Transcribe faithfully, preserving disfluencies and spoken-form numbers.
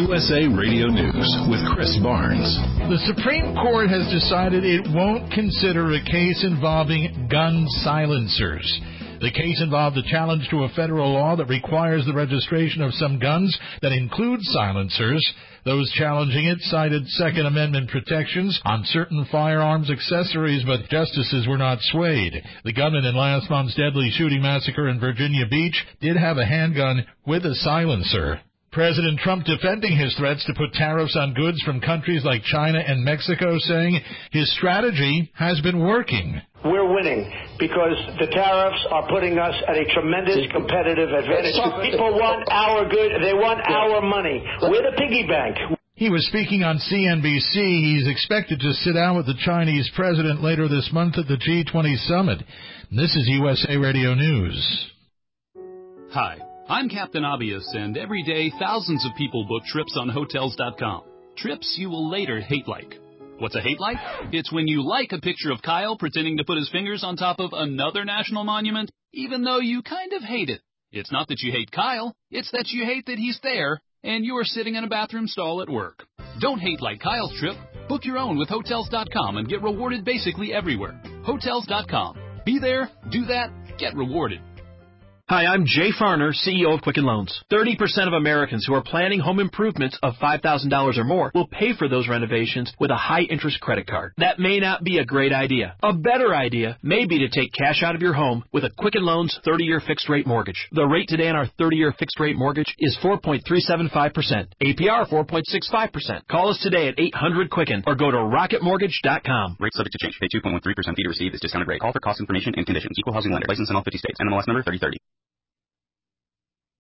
U S A Radio News with Chris Barnes. The Supreme Court has decided it won't consider a case involving gun silencers. The case involved a challenge to a federal law that requires the registration of some guns that include silencers. Those challenging it cited Second Amendment protections on certain firearms accessories, but justices were not swayed. The gunman in last month's deadly shooting massacre in Virginia Beach did have a handgun with a silencer. President Trump defending his threats to put tariffs on goods from countries like China and Mexico, saying his strategy has been working. We're winning because the tariffs are putting us at a tremendous competitive advantage. People want our good. They want our money. We're the piggy bank. He was speaking on C N B C. He's expected to sit down with the Chinese president later this month at the G twenty summit. This is U S A Radio News. Hi, I'm Captain Obvious, and every day thousands of people book trips on Hotels dot com. Trips you will later hate like. What's a hate like? It's when you like a picture of Kyle pretending to put his fingers on top of another national monument, even though you kind of hate it. It's not that you hate Kyle, it's that you hate that he's there, and you are sitting in a bathroom stall at work. Don't hate like Kyle's trip. Book your own with Hotels dot com and get rewarded basically everywhere. Hotels dot com. Be there, do that, get rewarded. Hi, I'm Jay Farner, C E O of Quicken Loans. thirty percent of Americans who are planning home improvements of five thousand dollars or more will pay for those renovations with a high-interest credit card. That may not be a great idea. A better idea may be to take cash out of your home with a Quicken Loans thirty-year fixed-rate mortgage. The rate today on our thirty-year fixed-rate mortgage is four point three seven five percent. A P R four point six five percent. Call us today at eight hundred Quicken or go to rocket mortgage dot com. Rate subject to change. Pay two point one three percent fee to receive this discounted rate. Call for cost information and conditions. Equal housing lender. License in all fifty states. N M L S number thirty thirty.